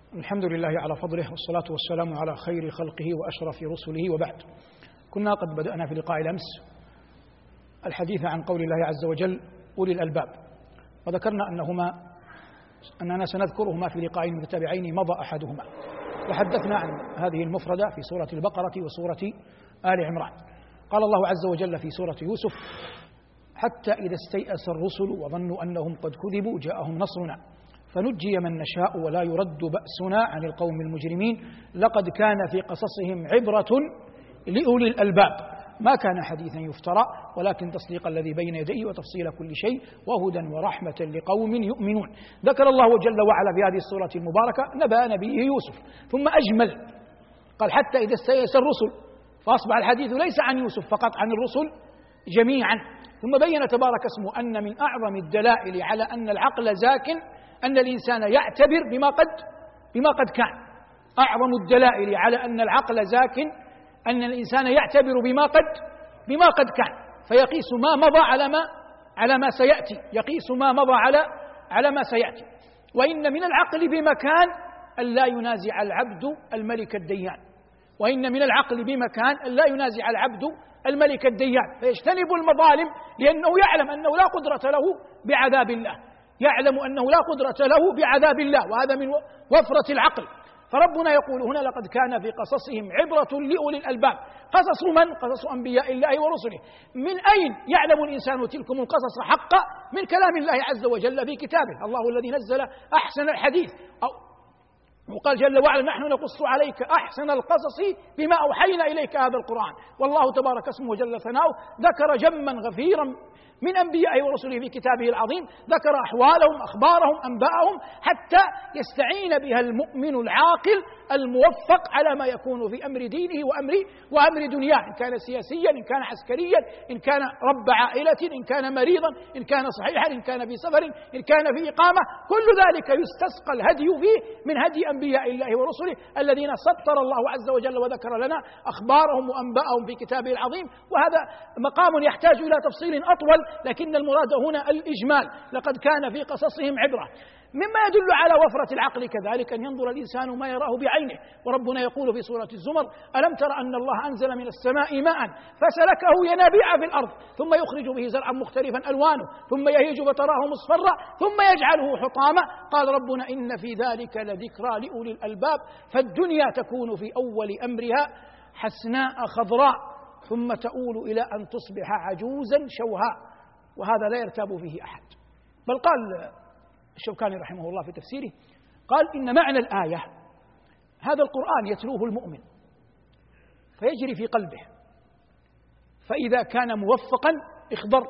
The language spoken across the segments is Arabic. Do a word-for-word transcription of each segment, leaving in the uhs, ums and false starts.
الحمد لله على فضله، والصلاة والسلام على خير خلقه وأشرف رسله، وبعد. كنا قد بدأنا في لقاء الأمس الحديث عن قول الله عز وجل أولي الألباب، وذكرنا أنهما أننا سنذكرهما في لقاءين متتابعين مضى أحدهما، وحدثنا عن هذه المفردة في سورة البقرة وسورة آل عمران. قال الله عز وجل في سورة يوسف: حتى إذا استيأس الرسل وظنوا أنهم قد كذبوا جاءهم نصرنا فنجي من نشاء ولا يرد بأسنا عن القوم المجرمين لقد كان في قصصهم عبرة لأولي الألباب ما كان حديثا يفترى ولكن تصديق الذي بين يديه وتفصيل كل شيء وهدى ورحمة لقوم يؤمنون. ذكر الله جل وعلا في هذه السورة المباركة نبأ نبيه يوسف، ثم أجمل قال: حتى إذا استيأس الرسل، فأصبح الحديث ليس عن يوسف فقط، عن الرسل جميعا. ثم بين تبارك اسمه أن من أعظم الدلائل على أن العقل زاكٍ أن الإنسان يعتبر بما قد بما قد كان. أعظم الدلائل على أن العقل زاكٍ أن الإنسان يعتبر بما قد بما قد كان، فيقيس ما مضى على ما على ما سيأتي، يقيس ما مضى على على ما سيأتي. وإن من العقل بمكان أن لا ينازع العبد الملك الديان، وإن من العقل بمكان أن لا ينازع العبد الملك الديان، فيجتنب المظالم لأنه يعلم أنه لا قدرة له بعذاب الله، يعلم أنه لا قدرة له بعذاب الله، وهذا من وفرة العقل. فربنا يقول هنا: لقد كان في قصصهم عبرة لأولي الألباب. قصص من؟ قصص أنبياء الله ورسله. من أين يعلم الإنسان تلكم القصص حقا؟ من كلام الله عز وجل في كتابه، الله الذي نزل أحسن الحديث، أو وقال جل وعلا: نحن نقص عليك أحسن القصص بما أوحينا إليك هذا القرآن. والله تبارك اسمه وجل ثناؤه ذكر جما غفيرا من أنبيائه ورسله في كتابه العظيم، ذكر أحوالهم، أخبارهم، أنباءهم، حتى يستعين بها المؤمن العاقل الموفق على ما يكون في أمر دينه وأمر وأمر دنياه، إن كان سياسيا، إن كان عسكريا، إن كان رب عائلة، إن كان مريضا، إن كان صحيحا، إن كان في سفر، إن كان في إقامة. كل ذلك يستسقى الهدي فيه من هدي أنبياء الله ورسله الذين سطر الله عز وجل وذكر لنا أخبارهم وأنباءهم في كتابه العظيم. وهذا مقام يحتاج إلى تفصيل أطول، لكن المراد هنا الإجمال: لقد كان في قصصهم عبرة. مما يدل على وفرة العقل كذلك أن ينظر الإنسان ما يراه بعينه. وربنا يقول في سورة الزمر: ألم تر أن الله أنزل من السماء ماء فسلكه ينابيع في الأرض ثم يخرج به زرعا مختلفا ألوانه ثم يهيج فتراه مصفرا ثم يجعله حطاما. قال ربنا: إن في ذلك لذكرى لأولي الألباب. فالدنيا تكون في أول أمرها حسناء خضراء ثم تؤول إلى أن تصبح عجوزا شوهاء، وهذا لا يرتاب فيه أحد. بل قال الشوكاني رحمه الله في تفسيره، قال: إن معنى الآية هذا القرآن يتلوه المؤمن فيجري في قلبه، فإذا كان موفقا اخضر،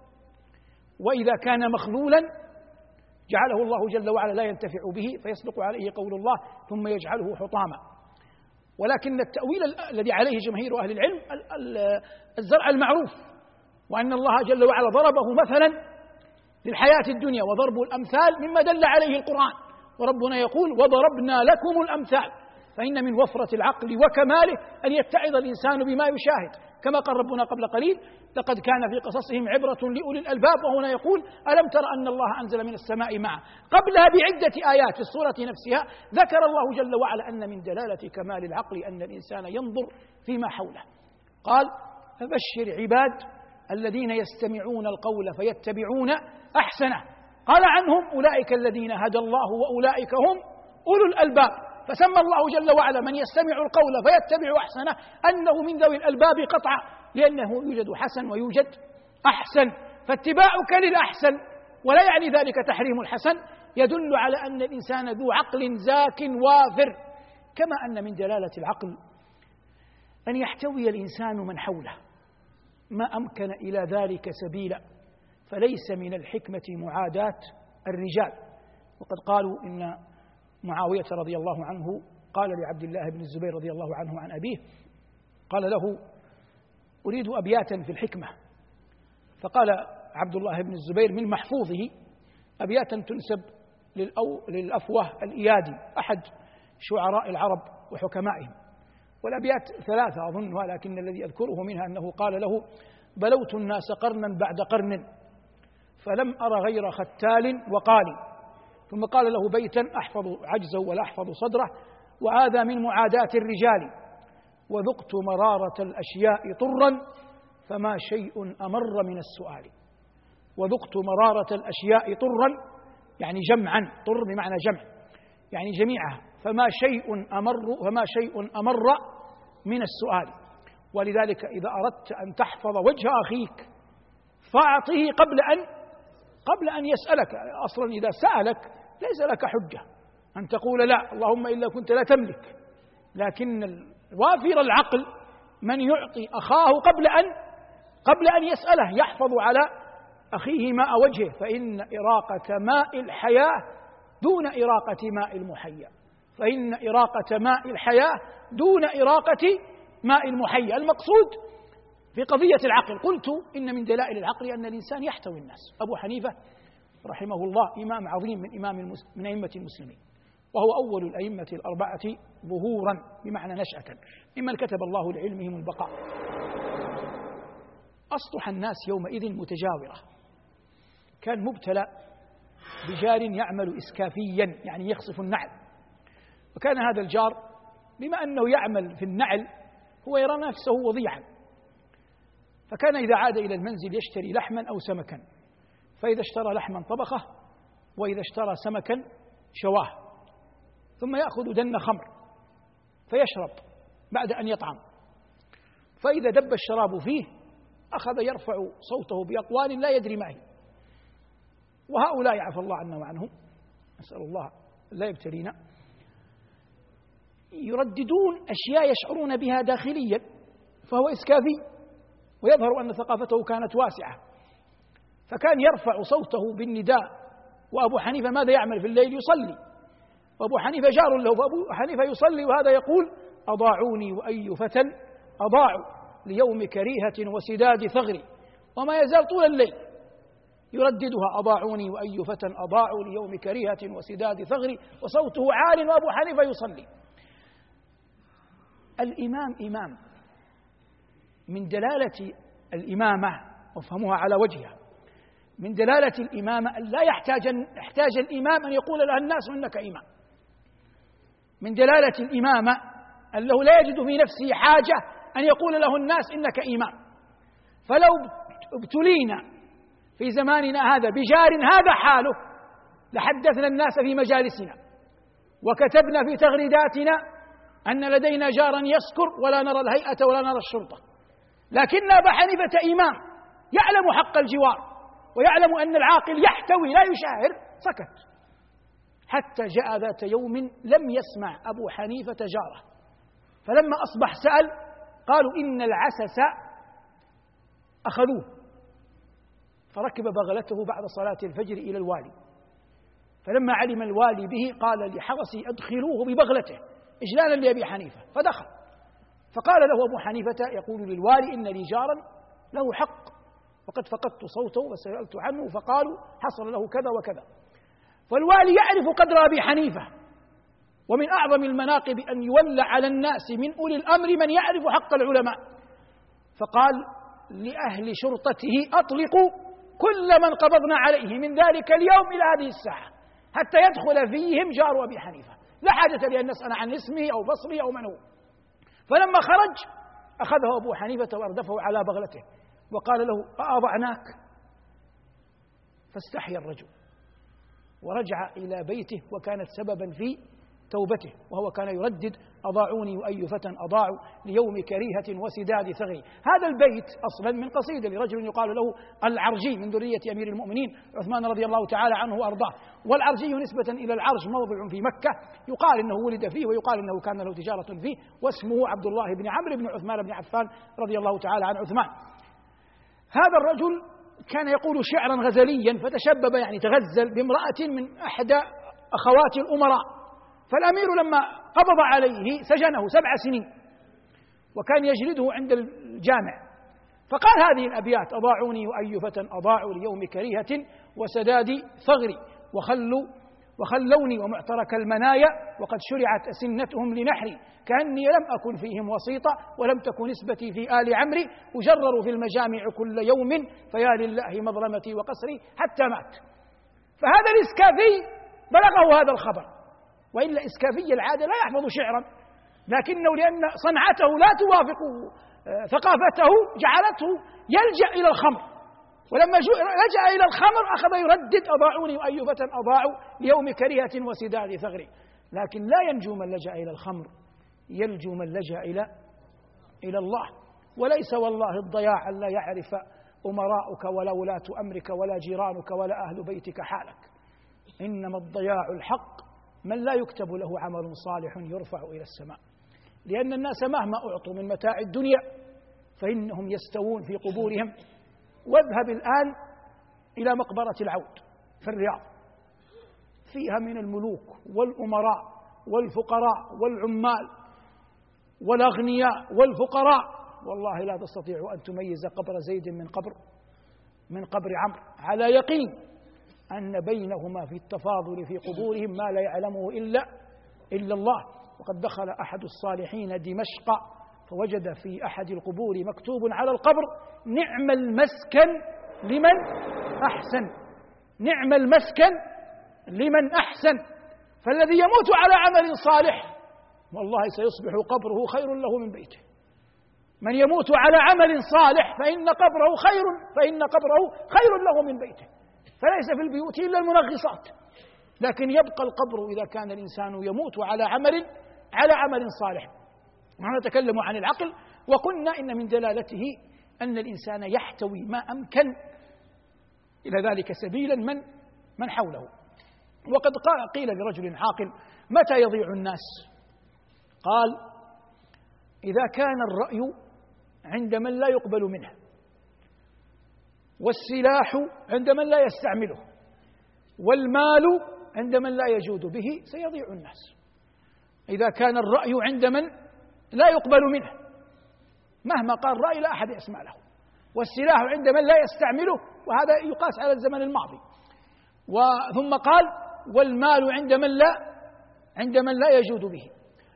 وإذا كان مخذولا جعله الله جل وعلا لا ينتفع به فيصدق عليه قول الله: ثم يجعله حطاما. ولكن التأويل الذي عليه جماهير أهل العلم الزرع المعروف، وأن الله جل وعلا ضربه مثلا للحياة الدنيا، وضرب الأمثال مما دل عليه القرآن. وربنا يقول: وضربنا لكم الأمثال. فإن من وفرة العقل وكماله أن يتعظ الإنسان بما يشاهد، كما قال ربنا قبل قليل: لقد كان في قصصهم عبرة لأولي الألباب. وهنا يقول: ألم تر أن الله أنزل من السماء ماء. قبلها بعدة آيات في السورة نفسها ذكر الله جل وعلا أن من دلالة كمال العقل أن الإنسان ينظر فيما حوله. قال: فبشر عباد الذين يستمعون القول فيتبعون أحسنه. قال عنهم: أولئك الذين هدى الله وأولئك هم أولو الألباب. فسمى الله جل وعلا من يستمع القول فيتبع أحسنه أنه من ذوي الألباب قطعا، لأنه يوجد حسن ويوجد أحسن، فاتباعك للأحسن ولا يعني ذلك تحريم الحسن يدل على أن الإنسان ذو عقل زاك وافر. كما أن من دلالة العقل أن يحتوي الإنسان من حوله ما أمكن إلى ذلك سبيلا، فليس من الحكمة معاداة الرجال. وقد قالوا إن معاوية رضي الله عنه قال لعبد الله بن الزبير رضي الله عنه عن أبيه، قال له: أريد أبياتا في الحكمة. فقال عبد الله بن الزبير من محفوظه أبياتا تنسب للأفوه الإيادي أحد شعراء العرب وحكمائهم، والأبيات ثلاثة أظنها، لكن الذي أذكره منها أنه قال له: بلوت الناس قرنا بعد قرن فلم أر غير ختال وقال، ثم قال له بيتا أحفظ عجزه ولا أحفظ صدره: وهذا من معاداة الرجال، وذقت مرارة الأشياء طرا فما شيء أمر من السؤال. وذقت مرارة الأشياء طرا يعني جمعا، طر بمعنى جمع يعني جميعها، فما شيء أمر فما شيء أمر من السؤال. ولذلك إذا أردت أن تحفظ وجه أخيك فأعطه قبل أن قبل أن يسألك. أصلا إذا سألك ليس لك حجة أن تقول لا اللهم إلا كنت لا تملك، لكن وافر العقل من يعطي أخاه قبل أن قبل أن يسأله، يحفظ على أخيه ماء وجهه، فإن إراقة ماء الحياة دون إراقة ماء المحيا، فإن إراقة ماء الحياة دون إراقة ماء المحيا. المقصود في قضية العقل، قلت إن من دلائل العقل أن الإنسان يحتوي الناس. أبو حنيفة رحمه الله إمام عظيم من إمام من أئمة المسلمين، وهو أول الأئمة الأربعة ظهورا بمعنى نشأة، ممن كتب الله لعلمهم البقاء. أسطح الناس يومئذ متجاورة، كان مبتلى بجار يعمل إسكافيا يعني يخصف النعل، وكان هذا الجار بما أنه يعمل في النعل هو يرى نفسه وضيعا، فكان إذا عاد إلى المنزل يشتري لحما أو سمكا، فإذا اشترى لحما طبخه، وإذا اشترى سمكا شواه، ثم يأخذ دن خمر فيشرب بعد أن يطعم، فإذا دب الشراب فيه أخذ يرفع صوته بأقوال لا يدري ما هي. وهؤلاء عفى الله عنا وعنهم، نسأل الله لا يبتلينا، يرددون أشياء يشعرون بها داخليا، فهو إسكافي ويظهر أن ثقافته كانت واسعة، فكان يرفع صوته بالنداء. وأبو حنيفة ماذا يعمل في الليل؟ يصلي، وأبو حنيفة جار له، فأبو حنيفة يصلي وهذا يقول: أضاعوني وأي فتى أضاعوا ليوم كريهة وسداد ثغري، وما يزال طول الليل يرددها: أضاعوني وأي فتى أضاعوا ليوم كريهة وسداد ثغري، وصوته عال وأبو حنيفة يصلي. الإمام إمام، من دلالة الإمامة وافهموها على وجهها، من دلالة الإمامة أن لا يحتاج يحتاج الإمام أن يقول له الناس إنك إمام. من دلالة الإمامة أنه لا يجد في نفسه حاجة أن يقول له الناس إنك إمام. فلو ابتلينا في زماننا هذا بجار هذا حاله لحدثنا الناس في مجالسنا وكتبنا في تغريداتنا أن لدينا جارا يسكر ولا نرى الهيئة ولا نرى الشرطة. لكن أبا حنيفة إمام يعلم حق الجوار ويعلم أن العاقل يحتوي لا يشاهر، سكت حتى جاء ذات يوم لم يسمع أبو حنيفة جاره، فلما أصبح سأل، قالوا إن العسس أخذوه، فركب بغلته بعد صلاة الفجر إلى الوالي، فلما علم الوالي به قال لحرسي أدخلوه ببغلته إجلالا لأبي حنيفة، فدخل، فقال له أبو حنيفة يقول للوالي: إن لي جارا له حق وقد فقدت صوته وسألت عنه فقالوا حصل له كذا وكذا. فالوالي يعرف قدر أبي حنيفة، ومن أعظم المناقب أن يولى على الناس من أولي الأمر من يعرف حق العلماء، فقال لأهل شرطته: أطلقوا كل من قبضنا عليه من ذلك اليوم إلى هذه الساعة حتى يدخل فيهم جار أبي حنيفة، لا حاجة لأن نسأل عن اسمه أو بصري أو من هو. فلما خرج أخذه أبو حنيفة وأردفه على بغلته وقال له: أأضعناك؟ فاستحيا الرجل ورجع إلى بيته، وكانت سببا في توبته، وهو كان يردد: أضاعوني وأي فتى أضاعوا ليوم كريهة وسداد ثغري. هذا البيت أصلا من قصيدة لرجل يقال له العرجي من ذرية أمير المؤمنين عثمان رضي الله تعالى عنه وأرضاه. والعرجي نسبة إلى العرج موضع في مكة يقال إنه ولد فيه ويقال إنه كان له تجارة فيه، واسمه عبد الله بن عمرو بن عثمان بن عفان رضي الله تعالى عن عثمان. هذا الرجل كان يقول شعرا غزليا، فتشبب يعني تغزل بامرأة من أحدى أخوات الأمراء، فالأمير لما قبض عليه سجنه سبع سنين وكان يجلده عند الجامع، فقال هذه الأبيات: أضاعوني وأي فتى أضاعوا ليوم كريهة وسداد ثغري، وخلوا وخلوني ومعترك المنايا وقد شرعت أسنتهم لنحري، كأني لم أكن فيهم وسيطة ولم تكن نسبتي في آل عمري، أجرر في المجامع كل يوم فيا لله مظلمتي وقصري حتى مات. فهذا الإسكافي بلغه هذا الخبر، وإلا إسكافي العادة لا يحفظ شعرا، لكنه لأن صنعته لا توافق ثقافته جعلته يلجأ إلى الخمر، ولما لجأ إلى الخمر أخذ يردد أضاعوني وأي فتى أضاعوا ليوم كريهة وسداد ثغري. لكن لا ينجو من لجأ إلى الخمر، يلجو من لجأ إلى إلى الله. وليس والله الضياع أن لا يعرف أمراؤك ولا ولاة أمرك ولا جيرانك ولا أهل بيتك حالك، إنما الضياع الحق من لا يكتب له عمل صالح يرفع إلى السماء، لأن الناس مهما أعطوا من متاع الدنيا فإنهم يستوون في قبورهم. واذهب الآن إلى مقبرة العود في الرياض، فيها من الملوك والأمراء والفقراء والعمال والأغنياء والفقراء، والله لا تستطيع أن تميز قبر زيد من قبر من قبر عمرو، على يقين أن بينهما في التفاضل في قبورهم ما لا يعلمه إلا إلا الله. وقد دخل أحد الصالحين دمشق فوجد في أحد القبور مكتوب على القبر: نعم المسكن لمن أحسن، نعم المسكن لمن أحسن. فالذي يموت على عمل صالح والله سيصبح قبره خير له من بيته. من يموت على عمل صالح فإن قبره خير فإن قبره خير له من بيته. فليس في البيوت إلا المنغصات، لكن يبقى القبر إذا كان الإنسان يموت على عمل على عمل صالح. نحن نتكلم عن العقل، وقلنا إن من دلالته أن الإنسان يحتوي ما أمكن إلى ذلك سبيلا من من حوله. وقد قيل لرجل عاقل: متى يضيع الناس؟ قال: إذا كان الرأي عند من لا يقبل منه، والسلاح عند من لا يستعمله، والمال عند من لا يجود به، سيضيع الناس. إذا كان الرأي عند من لا يقبل منه، مهما قال رأي لا أحد يسمع له، والسلاح عند من لا يستعمله، وهذا يقاس على الزمن الماضي. وثم قال: والمال عند من لا عند من لا يجود به.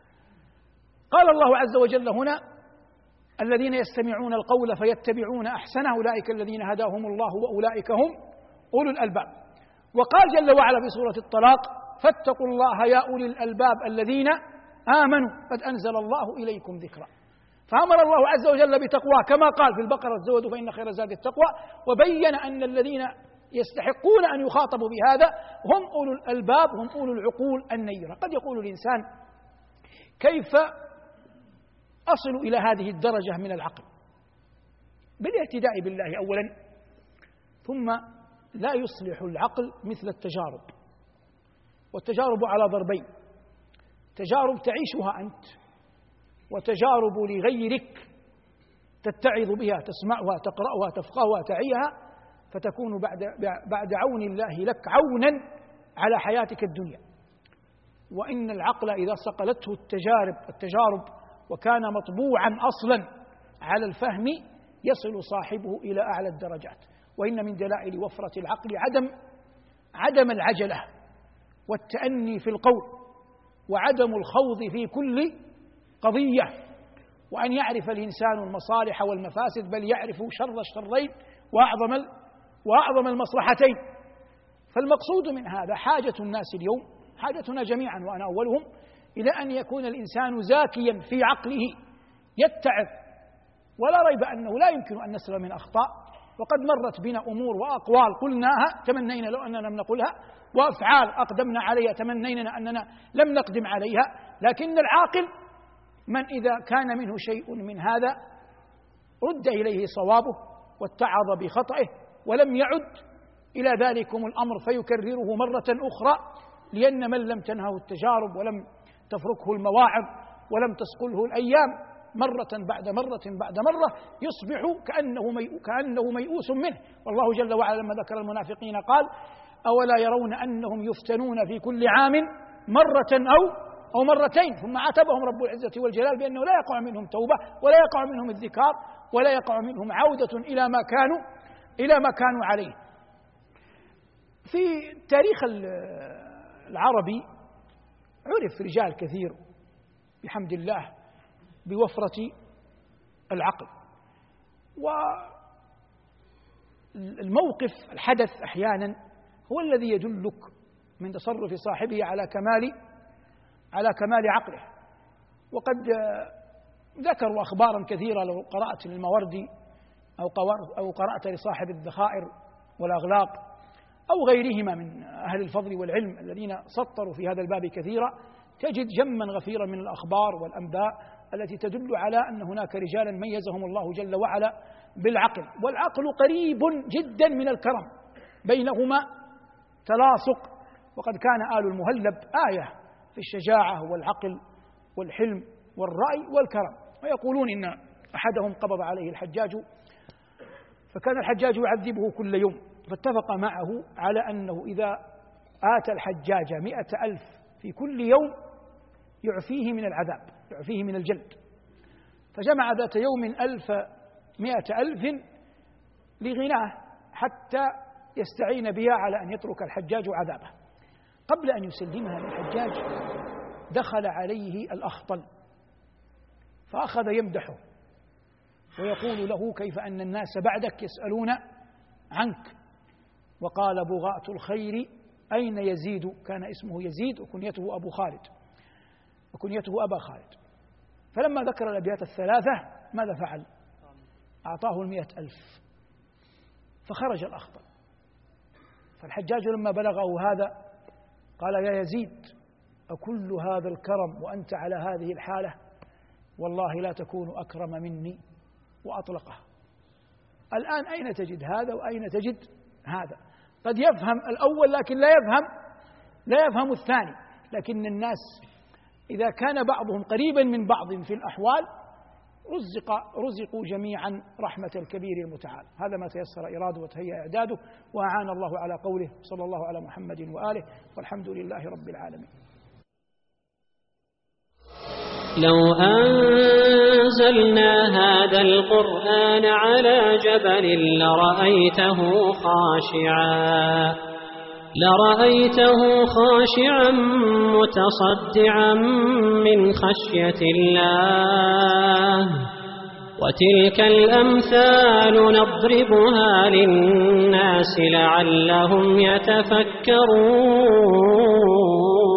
قال الله عز وجل هنا: الذين يستمعون القول فيتبعون أحسنه أولئك الذين هداهم الله وأولئك هم أولو الألباب. وقال جل وعلا في سورة الطلاق: فاتقوا الله يا أولي الألباب الذين آمنوا قد أنزل الله إليكم ذكرا. فأمر الله عز وجل بتقواه كما قال في البقرة: الزود فإن خير الزاد التقوى. وبين أن الذين يستحقون أن يخاطبوا بهذا هم أولو الألباب، هم أولو العقول النيرة. قد يقول الإنسان: كيف أصل إلى هذه الدرجة من العقل؟ بالاعتداء بالله أولا، ثم لا يصلح العقل مثل التجارب. والتجارب على ضربين: تجارب تعيشها أنت، وتجارب لغيرك تتعظ بها، تسمعها، تقرأها، تفقهها، تعيها، فتكون بعد بعد عون الله لك عونا على حياتك الدنيا. وإن العقل إذا صقلته التجارب التجارب وكان مطبوعا أصلا على الفهم يصل صاحبه إلى أعلى الدرجات. وإن من دلائل وفرة العقل عدم عدم العجلة والتأني في القول، وعدم الخوض في كل قضية، وأن يعرف الإنسان المصالح والمفاسد، بل يعرف شر الشرين وأعظم وأعظم المصلحتين. فالمقصود من هذا حاجة الناس اليوم، حاجتنا جميعا وأنا أولهم، إلى أن يكون الإنسان زاكيا في عقله يتعظ. ولا ريب أنه لا يمكن أن نسلم من أخطاء، وقد مرت بنا أمور وأقوال قلناها تمنينا لو أننا لم نقلها، وأفعال أقدمنا عليها تمنينا أننا لم نقدم عليها. لكن العاقل من إذا كان منه شيء من هذا رد إليه صوابه واتعظ بخطئه، ولم يعد إلى ذلكم الأمر فيكرره مرة أخرى، لأن من لم تنهه التجارب ولم تفركه المواعظ ولم تسقله الأيام مرة بعد مرة بعد مرة يصبح كأنه ميؤوس كأنه ميؤوس منه. والله جل وعلا لما ذكر المنافقين قال: أولا يرون أنهم يفتنون في كل عام مرة أو أو مرتين، ثم عاتبهم رب العزة والجلال بأنه لا يقع منهم توبة ولا يقع منهم الذكار ولا يقع منهم عودة إلى ما كانوا إلى ما كانوا عليه. في التاريخ العربي عرف رجال كثير بحمد الله بوفرة العقل، والموقف الحدث أحيانا هو الذي يدلك من تصرف صاحبه على كمال على كمال عقله. وقد ذكروا أخبارا كثيرة لو قرأت للموردي أو قرأت لصاحب الذخائر والأغلاق أو غيرهما من أهل الفضل والعلم الذين سطروا في هذا الباب كثيرا، تجد جما غفيرا من الأخبار والأنباء التي تدل على أن هناك رجالا ميزهم الله جل وعلا بالعقل، والعقل قريب جدا من الكرم، بينهما تلاصق. وقد كان آل المهلب آية في الشجاعة والعقل والحلم والرأي والكرم. ويقولون إن أحدهم قبض عليه الحجاج، فكان الحجاج يعذبه كل يوم، فاتفق معه على أنه إذا آتى الحجاج مئة ألف في كل يوم يعفيه من العذاب، يعفيه من الجلد. فجمع ذات يوم ألف مئة ألف لغناه حتى يستعين بها على أن يترك الحجاج عذابه. قبل أن يسلمها للحجاج دخل عليه الأخطل فأخذ يمدحه ويقول له كيف أن الناس بعدك يسألون عنك. وقال بغاة الخير أين يزيد؟ كان اسمه يزيد وكنيته أبو خالد وكنيته أبا خالد. فلما ذكر الأبيات الثلاثة ماذا فعل؟ أعطاه المئة ألف فخرج الأخطل. فالحجاج لما بلغه هذا قال يا يزيد أكل هذا الكرم وأنت على هذه الحالة؟ والله لا تكون أكرم مني، وأطلقه. الآن أين تجد هذا وأين تجد هذا؟ قد يفهم الأول لكن لا يفهم لا يفهم الثاني. لكن الناس إذا كان بعضهم قريبا من بعض في الأحوال رزق رزقوا جميعا رحمة الكبير المتعال. هذا ما تيسر إراده وتهيأ إعداده، وأعان الله على قوله. صلى الله على محمد وآله، والحمد لله رب العالمين. لو أنزلنا هذا القرآن على جبل لرأيته خاشعا لرأيته خاشعا متصدعا من خشية الله. وتلك الأمثال نضربها للناس لعلهم يتفكرون.